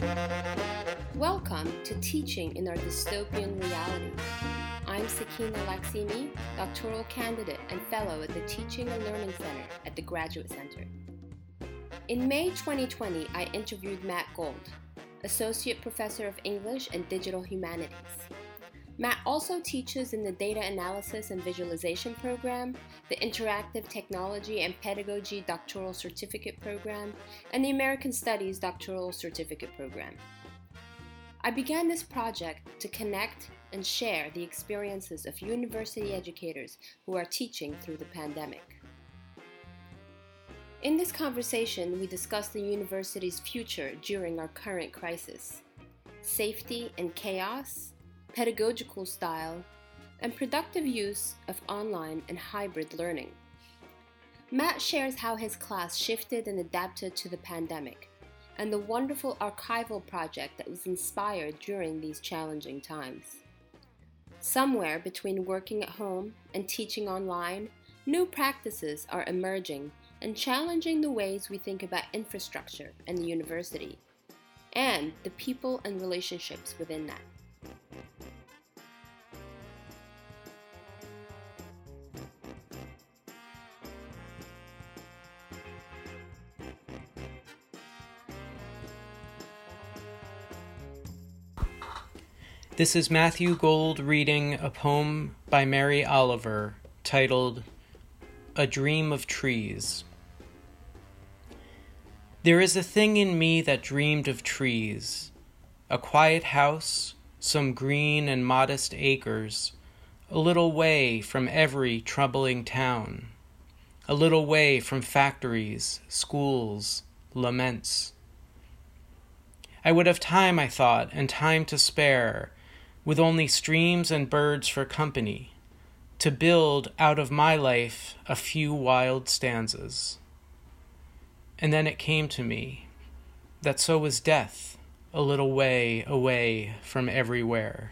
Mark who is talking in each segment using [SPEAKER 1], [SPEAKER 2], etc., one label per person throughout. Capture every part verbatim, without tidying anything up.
[SPEAKER 1] Welcome to Teaching in Our Dystopian Reality. I'm Sakina Laksimi, doctoral candidate and fellow at the Teaching and Learning Center at the Graduate Center. In May twenty twenty, I interviewed Matt Gold, Associate Professor of English and Digital Humanities. Matt also teaches in the Data Analysis and Visualization Program, the Interactive Technology and Pedagogy Doctoral Certificate Program, and the American Studies Doctoral Certificate Program. I began this project to connect and share the experiences of university educators who are teaching through the pandemic. In this conversation, we discuss the university's future during our current crisis, safety and chaos, pedagogical style, and productive use of online and hybrid learning. Matt shares how his class shifted and adapted to the pandemic, and the wonderful archival project that was inspired during these challenging times. Somewhere between working at home and teaching online, new practices are emerging and challenging the ways we think about infrastructure and the university, and the people and relationships within that.
[SPEAKER 2] This is Matthew Gold reading a poem by Mary Oliver titled A Dream of Trees. There is a thing in me that dreamed of trees, a quiet house, some green and modest acres, a little way from every troubling town, a little way from factories, schools, laments. I would have time, I thought, and time to spare, with only streams and birds for company, to build out of my life a few wild stanzas. And then it came to me that so was death, a little way away from everywhere.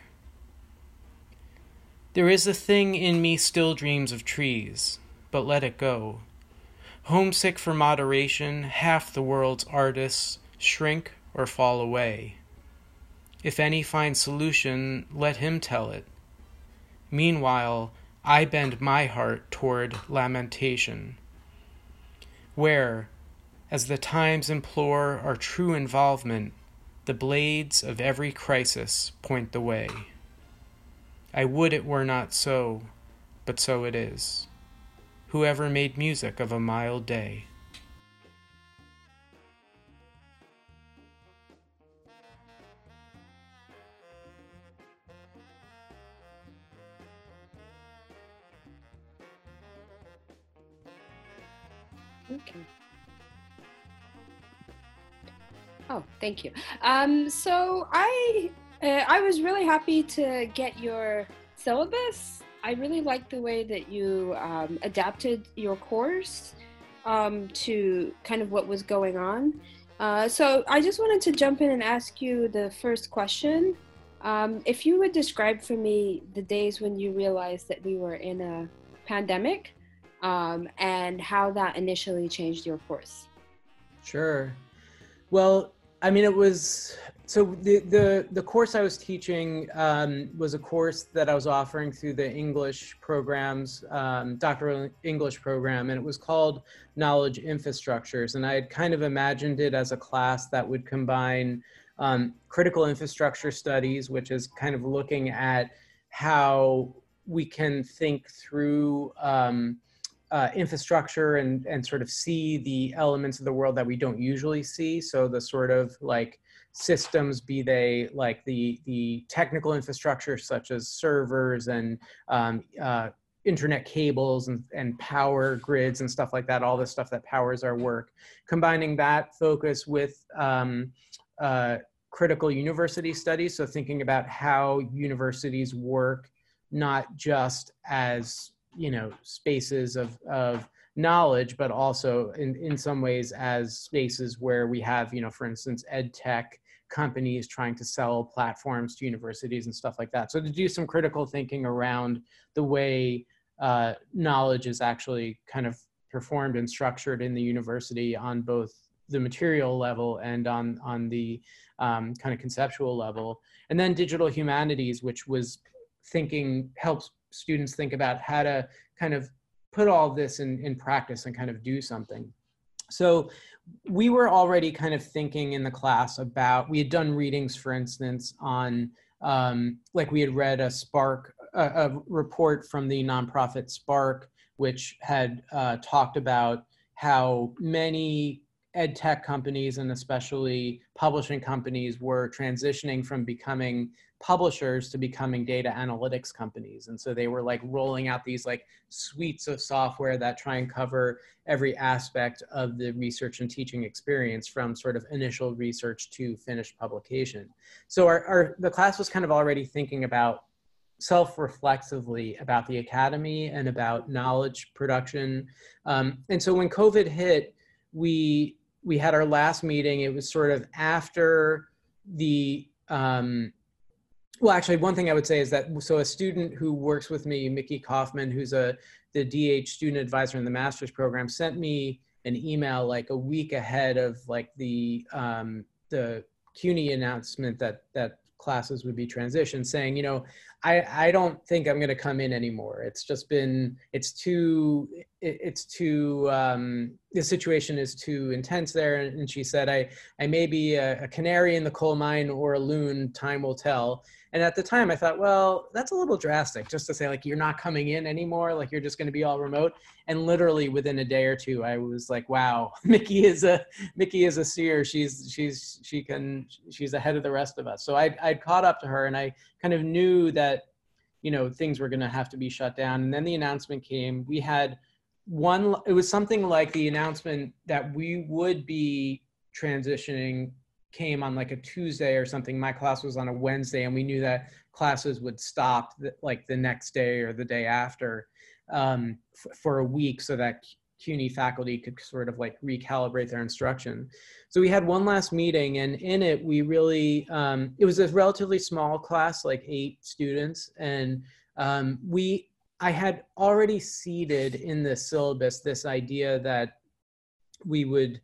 [SPEAKER 2] There is a thing in me still dreams of trees, but let it go. Homesick for moderation, half the world's artists shrink or fall away. If any find solution, let him tell it. Meanwhile, I bend my heart toward lamentation, where, as the times implore our true involvement, the blades of every crisis point the way. I would it were not so, but so it is. Whoever made music of a mild day?
[SPEAKER 1] Okay. Oh, thank you. Um, so I uh, I was really happy to get your syllabus. I really liked the way that you um, adapted your course um, to kind of what was going on. Uh, so I just wanted to jump in and ask you the first question. Um, if you would describe for me the days when you realized that we were in a pandemic, Um, and how that initially changed your course.
[SPEAKER 2] Sure. Well, I mean, it was, so the, the, the course I was teaching um, was a course that I was offering through the English programs, um, doctoral English program, and it was called Knowledge Infrastructures. And I had kind of imagined it as a class that would combine um, critical infrastructure studies, which is kind of looking at how we can think through um, Uh, infrastructure and, and sort of see the elements of the world that we don't usually see. So the sort of like systems, be they like the, the technical infrastructure such as servers and um, uh, internet cables and, and power grids and stuff like that, all the stuff that powers our work. Combining that focus with um, uh, critical university studies, so thinking about how universities work, not just as you know, spaces of, of knowledge, but also in, in some ways as spaces where we have, you know, for instance, ed tech companies trying to sell platforms to universities and stuff like that. So to do some critical thinking around the way uh, knowledge is actually kind of performed and structured in the university on both the material level and on, on the um, kind of conceptual level. And then digital humanities, which was thinking, helps students think about how to kind of put all this in, in practice and kind of do something. So we were already kind of thinking in the class about, we had done readings, for instance, on, um, like we had read a Spark, a, a report from the nonprofit Spark, which had uh, talked about how many ed tech companies and especially publishing companies were transitioning from becoming publishers to becoming data analytics companies. And so they were like rolling out these like suites of software that try and cover every aspect of the research and teaching experience, from sort of initial research to finished publication. So our, our the class was kind of already thinking about self-reflexively about the academy and about knowledge production. Um, and so when COVID hit, we we had our last meeting. It was sort of after the, um, well, actually, one thing I would say is that, so a student who works with me, Mickey Kaufman, who's a the D H student advisor in the master's program, sent me an email like a week ahead of like the um, the CUNY announcement that that classes would be transitioned, saying, you know, I, I don't think I'm going to come in anymore. It's just been, it's too, it, it's too, um, the situation is too intense there. And she said, I, I may be a, a canary in the coal mine or a loon, time will tell. And at the time I thought, well, that's a little drastic just to say like, you're not coming in anymore. Like you're just going to be all remote. And literally within a day or two, I was like, wow, Mickey is a, Mickey is a seer. She's, she's, she can, she's ahead of the rest of us. So I, I'd caught up to her and I kind of knew that, you know, things were going to have to be shut down. And then the announcement came. We had one, it was something like the announcement that we would be transitioning came on like a Tuesday or something. My class was on a Wednesday and we knew that classes would stop the, like the next day or the day after um, for a week so that CUNY faculty could sort of like recalibrate their instruction. So we had one last meeting, and in it we really, um, it was a relatively small class, like eight students. And um, we, I had already seeded in the syllabus this idea that we would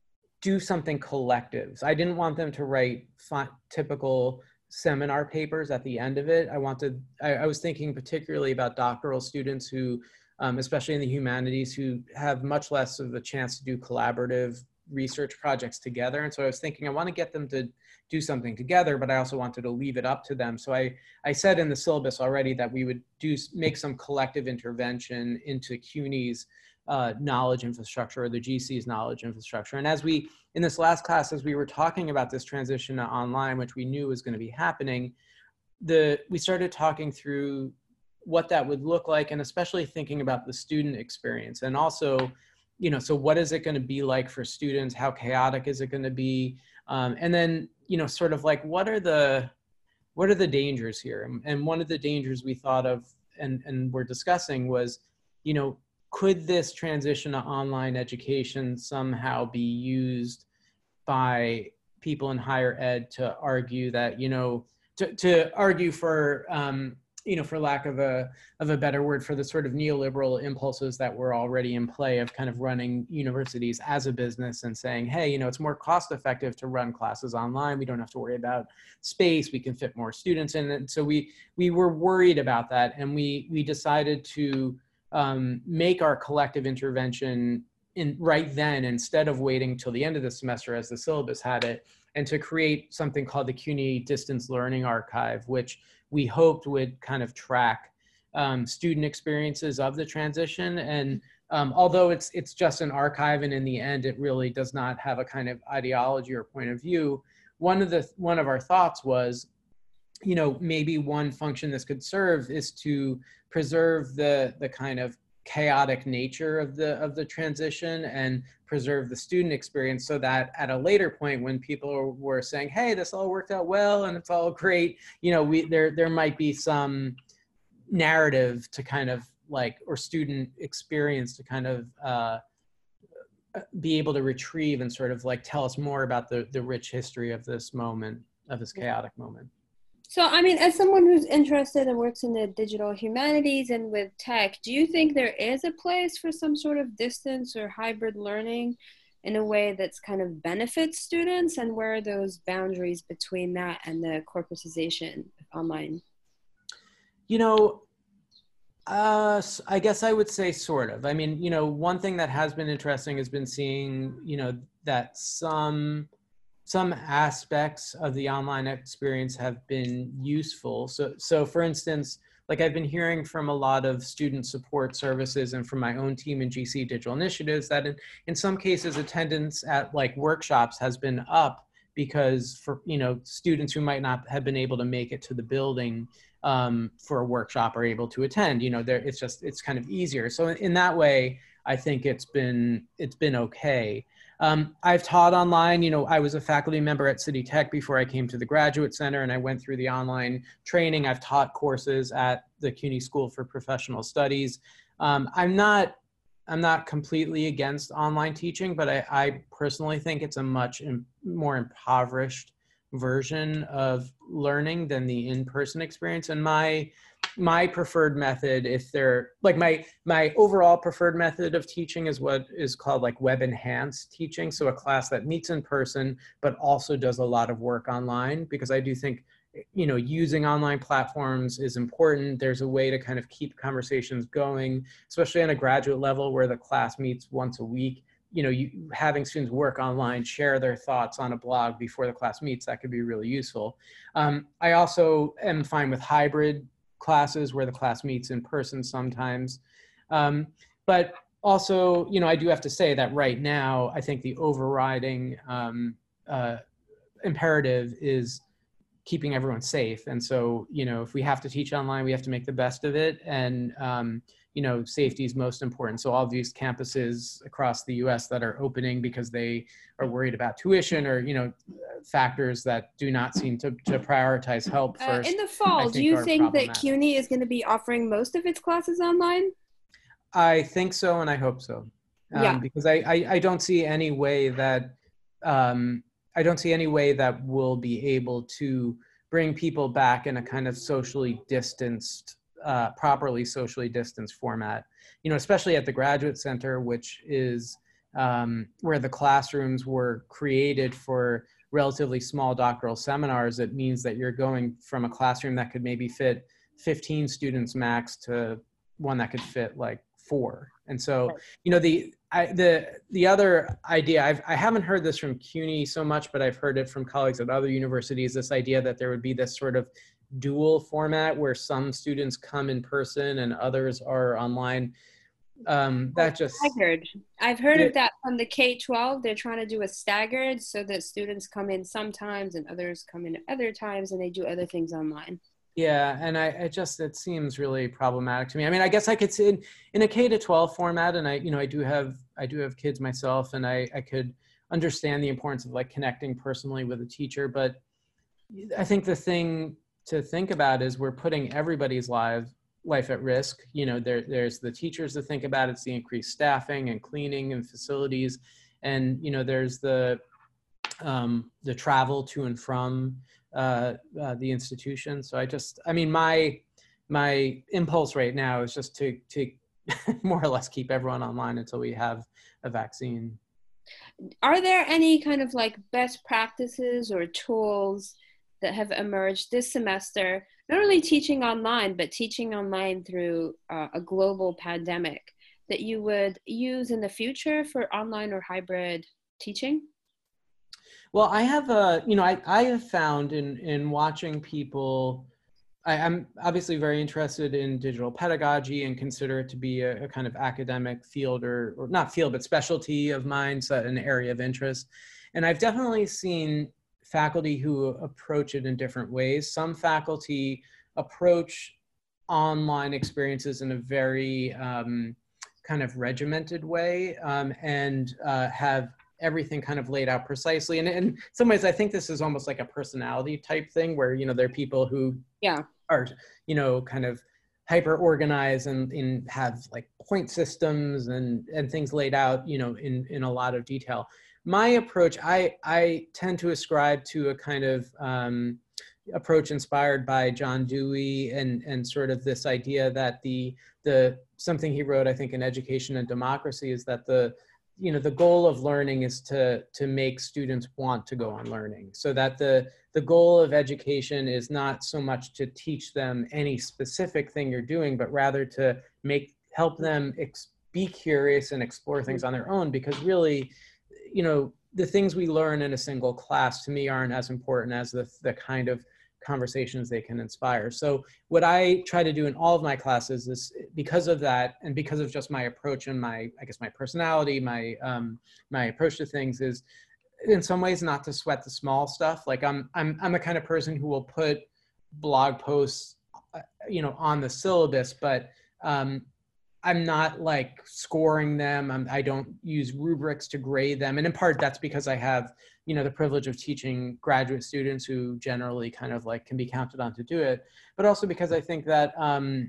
[SPEAKER 2] do something collective. I didn't want them to write typical seminar papers at the end of it. I wanted, I, I was thinking particularly about doctoral students who, um, especially in the humanities, who have much less of a chance to do collaborative research projects together. And so I was thinking, I want to get them to do something together, but I also wanted to leave it up to them. So I, I said in the syllabus already that we would do, make some collective intervention into CUNY's uh, knowledge infrastructure, or the G C's knowledge infrastructure. And as we, in this last class, as we were talking about this transition to online, which we knew was going to be happening, the, we started talking through what that would look like, and especially thinking about the student experience. And also, you know, so what is it going to be like for students? How chaotic is it going to be? Um, and then, you know, sort of like, what are the, what are the dangers here? And, and one of the dangers we thought of and, and we're discussing was, you know, could this transition to online education somehow be used by people in higher ed to argue that, you know, to, to argue for, um, you know, for lack of a, of a better word, for the sort of neoliberal impulses that were already in play of kind of running universities as a business and saying, hey, you know, it's more cost effective to run classes online. We don't have to worry about space. We can fit more students in. And so we, we were worried about that. And we, we decided to um, make our collective intervention in right then, instead of waiting till the end of the semester as the syllabus had it, and to create something called the CUNY Distance Learning Archive, which we hoped would kind of track um, student experiences of the transition. And um, although it's, it's just an archive, and in the end, it really does not have a kind of ideology or point of view, one of the, one of our thoughts was, you know, maybe one function this could serve is to preserve the, the kind of chaotic nature of the of the transition and preserve the student experience, so that at a later point when people were saying, hey, this all worked out well and it's all great, you know, we there there might be some narrative to kind of like, or student experience to kind of uh, be able to retrieve and sort of like tell us more about the the rich history of this moment, of this chaotic moment.
[SPEAKER 1] So, I mean, as someone who's interested and works in the digital humanities and with tech, do you think there is a place for some sort of distance or hybrid learning in a way that's kind of benefits students, and where are those boundaries between that and the corporatization of online?
[SPEAKER 2] You know, uh, s- I guess I would say sort of. I mean, you know, one thing that has been interesting has been seeing, you know, that some some aspects of the online experience have been useful. So, so for instance, like I've been hearing from a lot of student support services and from my own team in G C Digital Initiatives that in, in some cases attendance at like workshops has been up because for, you know, students who might not have been able to make it to the building um, for a workshop are able to attend. You know, there it's just, it's kind of easier. So in, in that way, I think it's been, it's been okay. Um, I've taught online. You know, I was a faculty member at City Tech before I came to the Graduate Center, and I went through the online training. I've taught courses at the CUNY School for Professional Studies. Um, I'm not, I'm not completely against online teaching, but I, I personally think it's a much im- more impoverished version of learning than the in-person experience. And my my preferred method, if they're like my my overall preferred method of teaching is what is called like web enhanced teaching. So a class that meets in person but also does a lot of work online, because I do think, you know, using online platforms is important. There's a way to kind of keep conversations going, especially on a graduate level where the class meets once a week. You know, you having students work online, share their thoughts on a blog before the class meets, that could be really useful. Um, I also am fine with hybrid classes where the class meets in person sometimes. Um, but also, you know, I do have to say that right now, I think the overriding um, uh, imperative is keeping everyone safe. And so, you know, if we have to teach online, we have to make the best of it. And, um, you know, safety is most important. So all these campuses across the U S that are opening because they are worried about tuition or, you know, factors that do not seem to, to prioritize help
[SPEAKER 1] Uh,
[SPEAKER 2] first,
[SPEAKER 1] in the
[SPEAKER 2] I
[SPEAKER 1] fall, do
[SPEAKER 2] think
[SPEAKER 1] you
[SPEAKER 2] are
[SPEAKER 1] think that
[SPEAKER 2] problematic.
[SPEAKER 1] CUNY is going to be offering most of its classes online?
[SPEAKER 2] I think so, and I hope so, um,
[SPEAKER 1] Yeah.
[SPEAKER 2] because I, I, I don't see any way that um, I don't see any way that we'll be able to bring people back in a kind of socially distanced, uh, properly socially distanced format. You know, especially at the Graduate Center, which is um, where the classrooms were created for relatively small doctoral seminars. It means that you're going from a classroom that could maybe fit fifteen students max to one that could fit like four. And so, you know, the I, the the other idea, I've, I haven't heard this from CUNY so much, but I've heard it from colleagues at other universities, this idea that there would be this sort of dual format where some students come in person and others are online. Um,
[SPEAKER 1] Oh,
[SPEAKER 2] that just,
[SPEAKER 1] staggered. I've heard of
[SPEAKER 2] it,
[SPEAKER 1] that from the K twelve. They're trying to do a staggered so that students come in sometimes and others come in at other times, and they do other things online.
[SPEAKER 2] yeah, and I, I just, it seems really problematic to me. I mean, I guess I could see in, in a K to twelve format, and I, you know, I do have, I do have kids myself, and I, I could understand the importance of like connecting personally with a teacher. But I think the thing to think about is we're putting everybody's life, life at risk. You know, there, there's the teachers to think about, it's the increased staffing and cleaning and facilities. And, you know, there's the, um, the travel to and from uh, uh, the institution. So I just, I mean, my my impulse right now is just to to more or less keep everyone online until we have a vaccine.
[SPEAKER 1] Are there any kind of like best practices or tools that have emerged this semester, not only teaching online, but teaching online through uh, a global pandemic, that you would use in the future for online or hybrid teaching?
[SPEAKER 2] Well, I have a, you know, I, I have found in, in watching people, I, I'm obviously very interested in digital pedagogy and consider it to be a, a kind of academic field or, or not field, but specialty of mine, so an area of interest. And I've definitely seen faculty who approach it in different ways. Some faculty approach online experiences in a very um, kind of regimented way um, and uh, have everything kind of laid out precisely. And in some ways, I think this is almost like a personality type thing where, you know, there are people who
[SPEAKER 1] Yeah.
[SPEAKER 2] are, you know, kind of hyper organized and, and have like point systems and, and things laid out, you know, in, in a lot of detail. My approach, I, I tend to ascribe to a kind of um, approach inspired by John Dewey and, and sort of this idea that the, the, something he wrote, I think, in Education and Democracy is that the, you know, the goal of learning is to to make students want to go on learning, so that the the goal of education is not so much to teach them any specific thing you're doing, but rather to make help them ex- be curious and explore things on their own. Because really, you know, the things we learn in a single class to me aren't as important as the the kind of conversations they can inspire. So what I try to do in all of my classes is, because of that, and because of just my approach and my, I guess, my personality, my um, my approach to things, is in some ways not to sweat the small stuff. Like I'm I'm I'm a kind of person who will put blog posts, uh, you know, on the syllabus, but um, I'm not like scoring them. I'm, I don't use rubrics to grade them. And in part, that's because I have, you know, the privilege of teaching graduate students who generally kind of like can be counted on to do it. But also because I think that, um,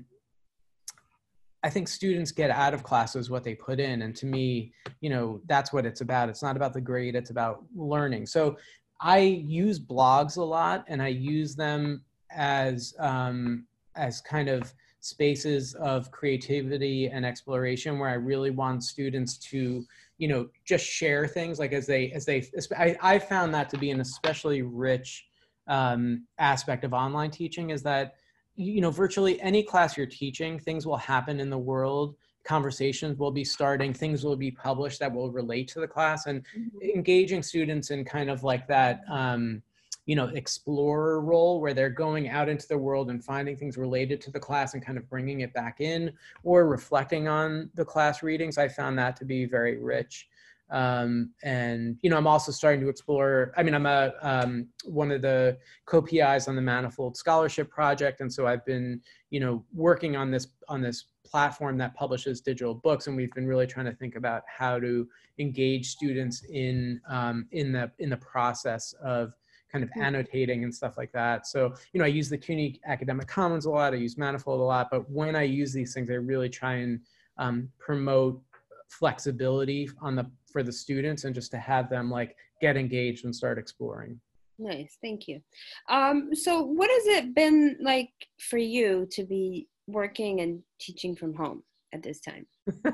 [SPEAKER 2] I think students get out of classes what they put in. And to me, you know, that's what it's about. It's not about the grade, it's about learning. So I use blogs a lot, and I use them as, um, as kind of spaces of creativity and exploration, where I really want students to, you know, just share things. Like as they, as they, I, I found that to be an especially rich um, aspect of online teaching, is that, you know, virtually any class you're teaching, things will happen in the world, conversations will be starting, things will be published that will relate to the class, and mm-hmm. engaging students in kind of like that, um, you know, explorer role, where they're going out into the world and finding things related to the class and kind of bringing it back in, or reflecting on the class readings. I found that to be very rich. Um, and, you know, I'm also starting to explore, I mean, I'm a, um, one of the co-P Is on the Manifold Scholarship Project. And so I've been, you know, working on this, on this platform that publishes digital books. And we've been really trying to think about how to engage students in, um, in the, in the process of kind of annotating and stuff like that. So, you know, I use the CUNY Academic Commons a lot, I use Manifold a lot, but when I use these things, I really try and um, promote flexibility on the, for the students, and just to have them like get engaged and start exploring.
[SPEAKER 1] Nice, thank you. Um, so what has it been like for you to be working and teaching from home at this time?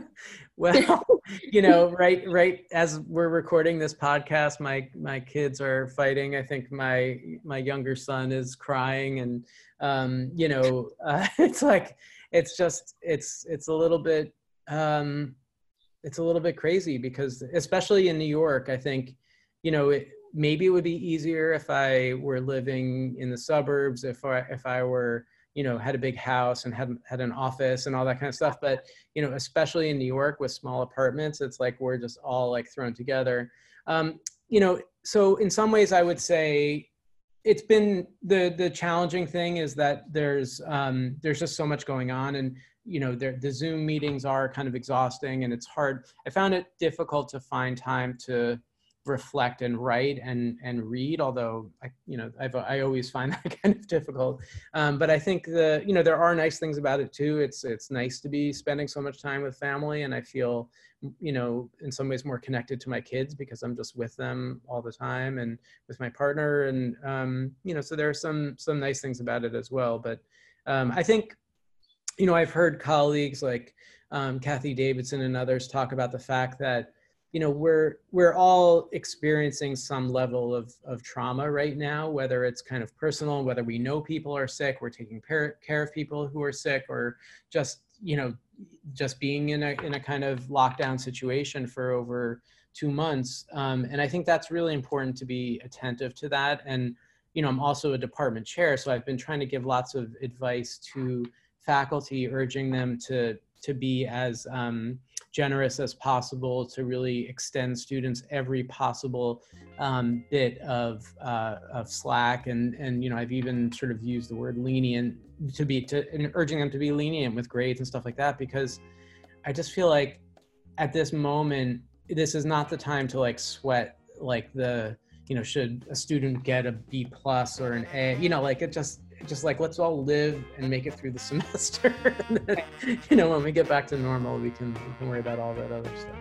[SPEAKER 2] Well, you know, right, right as we're recording this podcast, my my kids are fighting. I think my my younger son is crying, and um, you know, uh, it's like it's just it's it's a little bit um, it's a little bit crazy, because especially in New York, I think, you know, it, maybe it would be easier if I were living in the suburbs, if I if I were, you know, had a big house and had had an office and all that kind of stuff. But, you know, especially in New York with small apartments, it's like we're just all like thrown together. Um, you know, so in some ways I would say it's been, the the challenging thing is that there's um, there's just so much going on, and, you know, the Zoom meetings are kind of exhausting, and it's hard. I found it difficult to find time to reflect and write and and read, although I, you know, I've, I always find that kind of difficult. Um, but I think the, you know, there are nice things about it too. It's, it's nice to be spending so much time with family, and I feel, you know, in some ways more connected to my kids because I'm just with them all the time, and with my partner. And, um, you know, so there are some, some nice things about it as well. But um, I think, you know, I've heard colleagues like um, Kathy Davidson and others talk about the fact that, you know, we're we're all experiencing some level of, of trauma right now, whether it's kind of personal, whether we know people are sick, we're taking care, care of people who are sick, or just, you know, just being in a, in a kind of lockdown situation for over two months. Um, and I think that's really important to be attentive to that. And, you know, I'm also a department chair, so I've been trying to give lots of advice to faculty, urging them to to be as um, generous as possible, to really extend students every possible um, bit of uh, of slack, and and you know, I've even sort of used the word lenient, to be to and urging them to be lenient with grades and stuff like that, because I just feel like at this moment, this is not the time to like sweat like the, you know, should a student get a B plus or an A, you know, like it just. Just like, let's all live and make it through the semester. And then, you know, when we get back to normal, we can, we can worry about all that other stuff.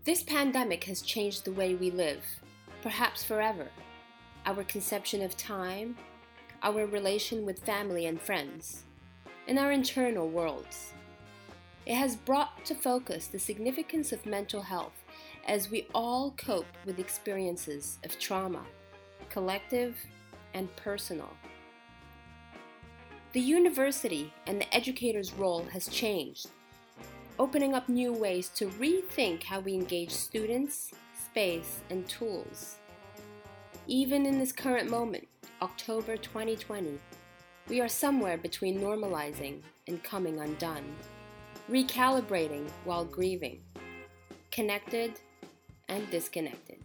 [SPEAKER 1] This pandemic has changed the way we live, perhaps forever. Our conception of time, our relation with family and friends, and our internal worlds. It has brought to focus the significance of mental health as we all cope with experiences of trauma, collective and personal. The university and the educator's role has changed, opening up new ways to rethink how we engage students, space, and tools. Even in this current moment, October twenty twenty, we are somewhere between normalizing and coming undone, recalibrating while grieving, connected and disconnected.